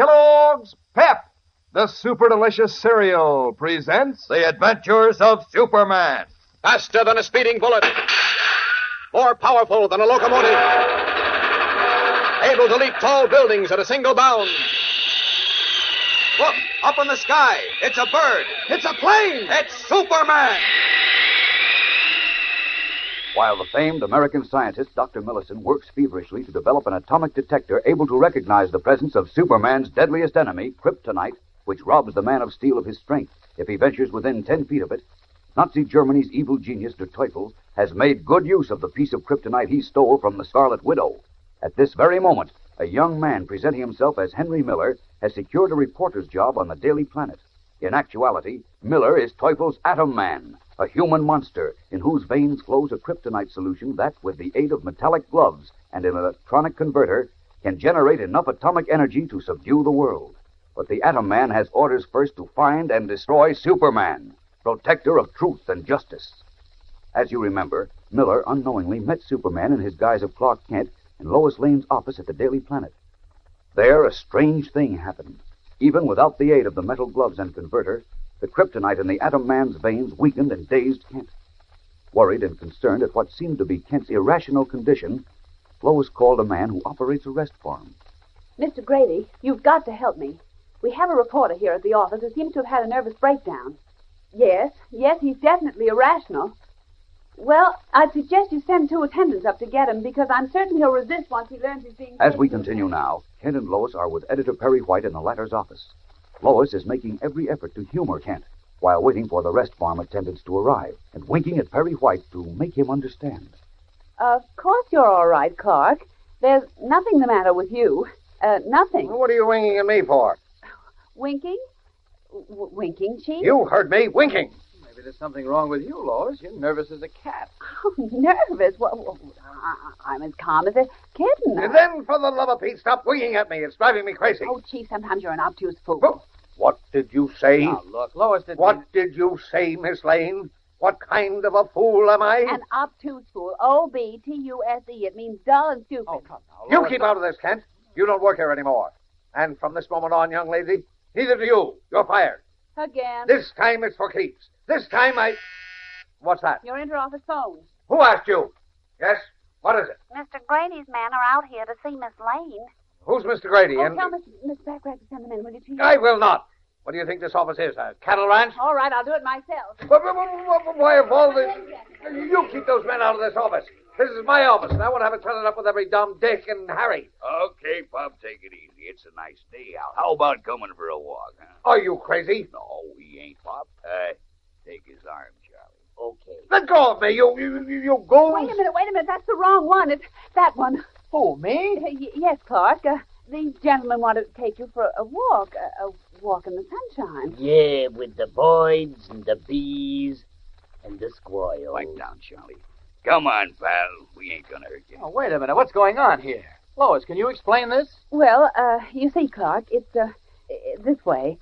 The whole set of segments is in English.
Kellogg's Pep, the super delicious cereal, presents The Adventures of Superman. Faster than a speeding bullet. More powerful than a locomotive. Able to leap tall buildings at a single bound. Look, up in the sky. It's a bird. It's a plane. It's Superman. While the famed American scientist Dr. Millison works feverishly to develop an atomic detector able to recognize the presence of Superman's deadliest enemy, kryptonite, which robs the Man of Steel of his strength if he ventures within 10 feet of it, Nazi Germany's evil genius, Der Teufel, has made good use of the piece of kryptonite he stole from the Scarlet Widow. At this very moment, a young man presenting himself as Henry Miller has secured a reporter's job on the Daily Planet. In actuality, Miller is Teufel's Atom Man, a human monster in whose veins flows a kryptonite solution that, with the aid of metallic gloves and an electronic converter, can generate enough atomic energy to subdue the world. But the Atom Man has orders first to find and destroy Superman, protector of truth and justice. As you remember, Miller unknowingly met Superman in his guise of Clark Kent in Lois Lane's office at the Daily Planet. There, a strange thing happened. Even without the aid of the metal gloves and converter, the kryptonite in the Atom Man's veins weakened and dazed Kent. Worried and concerned at what seemed to be Kent's irrational condition, Lois called a man who operates a rest farm. Mr. Grady, you've got to help me. We have a reporter here at the office who seems to have had a nervous breakdown. Yes, he's definitely irrational. Well, I'd suggest you send 2 attendants up to get him, because I'm certain he'll resist once he learns he's being... As we continue now, Kent and Lois are with Editor Perry White in the latter's office. Lois is making every effort to humor Kent, while waiting for the rest farm attendants to arrive, and winking at Perry White to make him understand. Of course you're all right, Clark. There's nothing the matter with you. Nothing. What are you winking at me for? Winking? Winking, Chief? You heard me winking. Maybe there's something wrong with you, Lois. You're nervous as a cat. Oh, nervous? Well, I'm as calm as a kitten. And then, for the love of Pete, stop winking at me. It's driving me crazy. Oh, Chief, sometimes you're an obtuse fool. Oh, what did you say? Now, look, Lois didn't... What did you say, Miss Lane? What kind of a fool am I? An obtuse fool. O-B-T-U-S-E. It means dull and stupid. Oh, come now, You Lois, keep out of this, Kent. You don't work here anymore. And from this moment on, young lady, neither do you. You're fired. Again. This time it's for keeps. This time What's that? Your inter-office phone. Who asked you? Yes? What is it? Mr. Grady's men are out here to see Miss Lane. Who's Mr. Grady? Oh, tell Miss Backrack to send them in, will you, Chief? I will not. What do you think this office is, a cattle ranch? All right, I'll do it myself. Why of all this... You keep those men out of this office. This is my office, and I won't have it turning up with every dumb Dick and Harry. Okay, Bob, take it easy. It's a nice day out. How about coming for a walk, huh? Are you crazy? No, he ain't, Bob. Take his arm, Charlie. Okay. Let go of me, you goons. Wait a minute. That's the wrong one. It's that one. Who, me? Yes, Clark. These gentlemen want to take you for a walk in the sunshine. Yeah, with the birds and the bees and the squirrels. Pipe down, Charlie. Come on, pal. We ain't gonna hurt you. Oh, wait a minute. What's going on here? Lois, can you explain this? Well, you see, Clark, it's this way.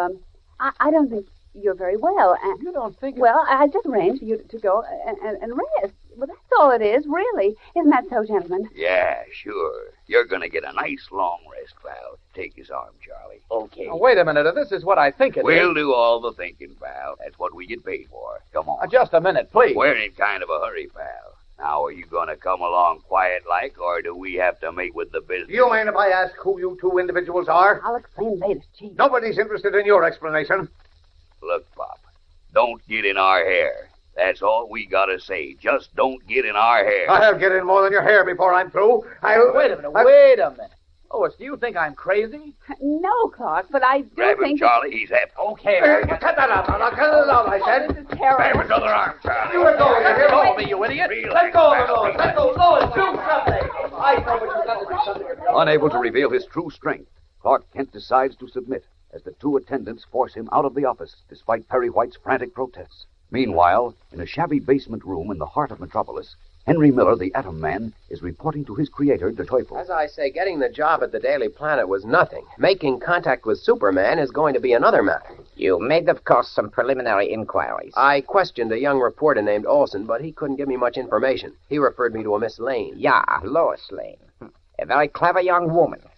I don't think you're very well. And, you don't think... Well, I just arranged for you to go and rest. Well, that's all it is, really. Isn't that so, gentlemen? Yeah, sure. You're gonna get a nice long rest, pal. Take his arm, Charlie. Okay. Now, wait a minute. This is what I think it is. We'll do all the thinking, pal. That's what we get paid for. Come on. Just a minute, please. We're in kind of a hurry, pal. Now, are you gonna come along quiet-like, or do we have to make with the business? You mind if I ask who you 2 individuals are? I'll explain later, Chief. Nobody's interested in your explanation. Look, Bob, don't get in our hair. That's all we gotta say. Just don't get in our hair. I'll get in more than your hair before I'm through. Wait a minute. Lois, do you think I'm crazy? No, Clark, but I do Grab him, think... Charlie. He's happy. Okay. Cut that out. I'll cut it out, I said. This is terrible. Grab his other arm, Charlie. You let go of Let go of me, you idiot. Let go of it, Lois. Let go. Lois, do something. I know what you've got to do something. Unable to reveal his true strength, Clark Kent decides to submit as the 2 attendants force him out of the office, despite Perry White's frantic protests. Meanwhile, in a shabby basement room in the heart of Metropolis, Henry Miller, the Atom Man, is reporting to his creator, Der Teufel. As I say, getting the job at the Daily Planet was nothing. Making contact with Superman is going to be another matter. You made, of course, some preliminary inquiries. I questioned a young reporter named Olson, but he couldn't give me much information. He referred me to a Miss Lane. Yeah, Lois Lane. A very clever young woman.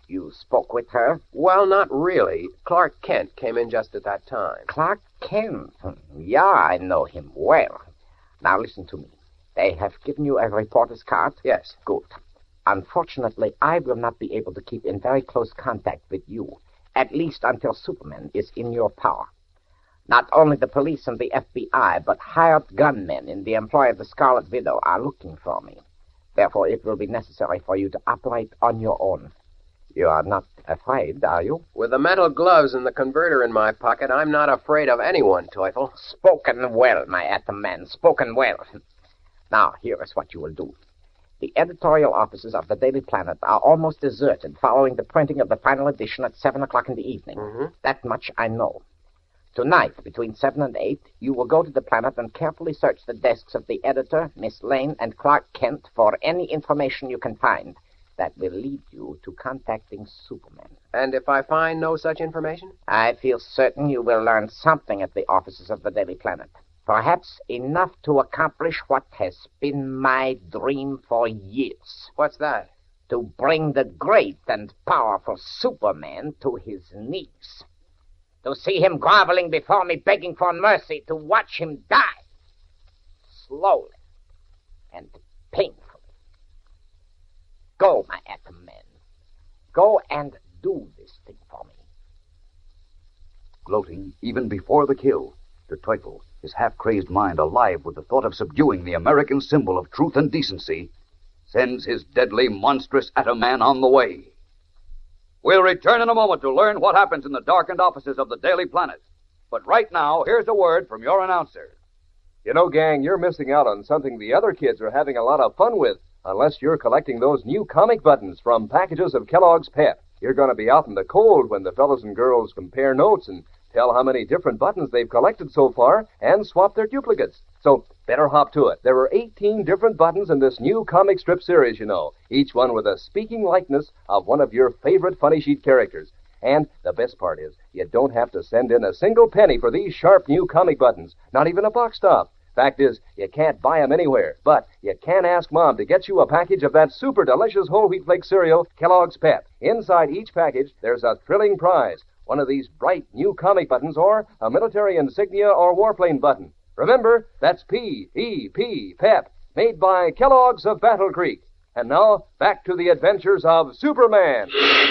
You spoke with her? Well, not really. Clark Kent came in just at that time. Clark Kent? Yeah, I know him well. Now listen to me. They have given you a reporter's card? Yes. Good. Unfortunately, I will not be able to keep in very close contact with you, at least until Superman is in your power. Not only the police and the FBI, but hired gunmen in the employ of the Scarlet Widow are looking for me. Therefore, it will be necessary for you to operate on your own. You are not afraid, are you? With the metal gloves and the converter in my pocket, I'm not afraid of anyone, Teufel. Spoken well, my Atom Man, spoken well. Now, here is what you will do. The editorial offices of the Daily Planet are almost deserted following the printing of the final edition at 7 o'clock in the evening. Mm-hmm. That much I know. Tonight, between 7 and 8, you will go to the Planet and carefully search the desks of the editor, Miss Lane, and Clark Kent for any information you can find that will lead you to contacting Superman. And if I find no such information? I feel certain you will learn something at the offices of the Daily Planet. Perhaps enough to accomplish what has been my dream for years. What's that? To bring the great and powerful Superman to his knees. To see him groveling before me, begging for mercy, to watch him die. Slowly and painfully. Go, my Atom Man. Go and do this thing for me. Gloating, even before the kill, Der Teufel, his half-crazed mind alive with the thought of subduing the American symbol of truth and decency, sends his deadly, monstrous Atom Man on the way. We'll return in a moment to learn what happens in the darkened offices of the Daily Planet. But right now, here's a word from your announcer. You know, gang, you're missing out on something the other kids are having a lot of fun with, unless you're collecting those new comic buttons from packages of Kellogg's Pep. You're going to be out in the cold when the fellows and girls compare notes and tell how many different buttons they've collected so far and swap their duplicates. So better hop to it. There are 18 different buttons in this new comic strip series, you know, each one with a speaking likeness of one of your favorite Funny Sheet characters. And the best part is, you don't have to send in a single penny for these sharp new comic buttons, not even a box top. Fact is, you can't buy them anywhere, but you can ask Mom to get you a package of that super delicious whole wheat flake cereal, Kellogg's Pep. Inside each package, there's a thrilling prize, one of these bright new comic buttons or a military insignia or warplane button. Remember, that's P-E-P, Pep, made by Kellogg's of Battle Creek. And now, back to the adventures of Superman.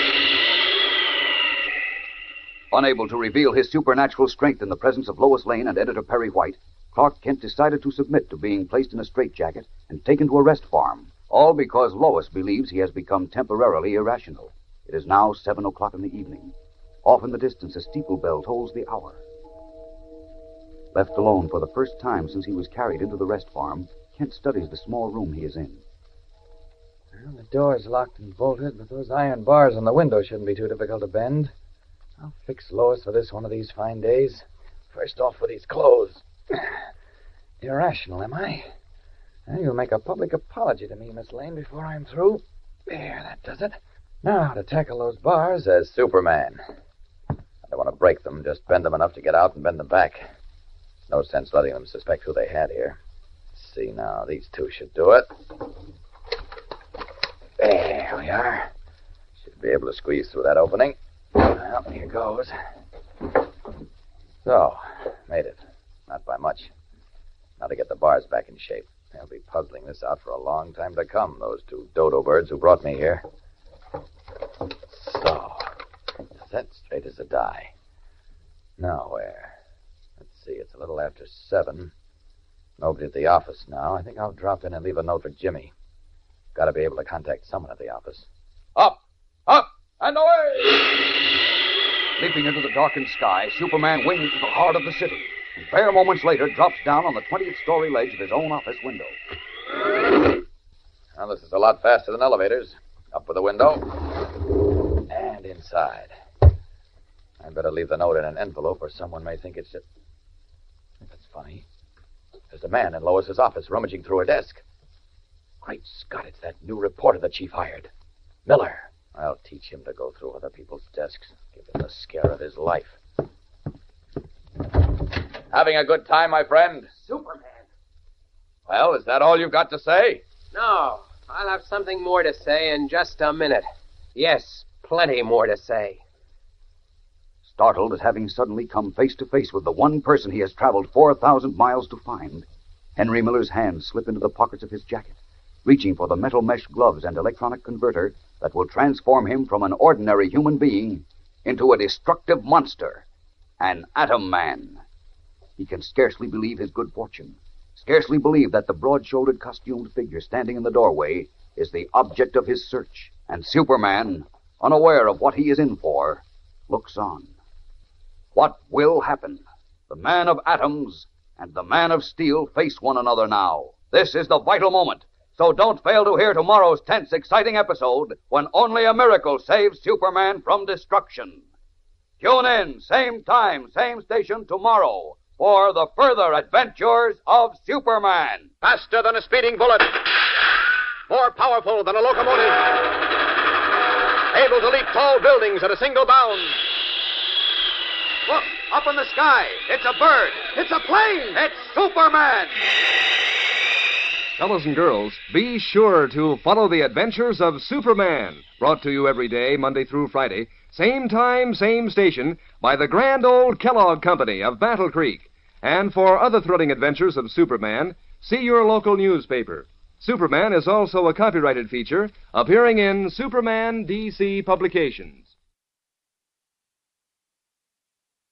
Unable to reveal his supernatural strength in the presence of Lois Lane and editor Perry White, Clark Kent decided to submit to being placed in a straitjacket and taken to a rest farm, all because Lois believes he has become temporarily irrational. It is now 7 o'clock in the evening. Off in the distance, a steeple bell tolls the hour. Left alone for the first time since he was carried into the rest farm, Kent studies the small room he is in. Well, the door's locked and bolted, but those iron bars on the window shouldn't be too difficult to bend. I'll fix Lois for this one of these fine days. First off with these clothes. Irrational, am I? Well, you'll make a public apology to me, Miss Lane, before I'm through. There, that does it. Now to tackle those bars as Superman. I don't want to break them, just bend them enough to get out and bend them back. No sense letting them suspect who they had here. Let's see now, these two should do it. There we are. Should be able to squeeze through that opening. Well, here goes. So, made it. Not by much. Now to get the bars back in shape. They'll be puzzling this out for a long time to come, those two dodo birds who brought me here. So, set straight as a die. Now where? Let's see, it's a little after 7. Nobody at the office now. I think I'll drop in and leave a note for Jimmy. Got to be able to contact someone at the office. Up, and away! Leaping into the darkened sky, Superman wings to the heart of the city. And bare moments later, drops down on the 20th story ledge of his own office window. Well, this is a lot faster than elevators. Up with the window. And inside. I'd better leave the note in an envelope or someone may think it's just... That's funny. There's a man in Lois's office rummaging through her desk. Great Scott, it's that new reporter the chief hired. Miller. I'll teach him to go through other people's desks. Give him the scare of his life. Having a good time, my friend? Superman. Well, is that all you've got to say? No, I'll have something more to say in just a minute. Yes, Plenty more to say. Startled at having suddenly come face to face with the one person he has traveled 4,000 miles to find, Henry Miller's hands slip into the pockets of his jacket, reaching for the metal mesh gloves and electronic converter that will transform him from an ordinary human being into a destructive monster, an Atom Man. He can scarcely believe his good fortune, scarcely believe that the broad-shouldered, costumed figure standing in the doorway is the object of his search, and Superman, unaware of what he is in for, looks on. What will happen? The man of atoms and the man of steel face one another now. This is the vital moment, so don't fail to hear tomorrow's tense, exciting episode when only a miracle saves Superman from destruction. Tune in, same time, same station tomorrow for the further adventures of Superman. Faster than a speeding bullet. More powerful than a locomotive. Able to leap tall buildings at a single bound. Look, up in the sky. It's a bird. It's a plane. It's Superman. Fellows and girls, be sure to follow the adventures of Superman, brought to you every day, Monday through Friday, same time, same station, by the grand old Kellogg Company of Battle Creek. And for other thrilling adventures of Superman, see your local newspaper. Superman is also a copyrighted feature appearing in Superman DC Publications.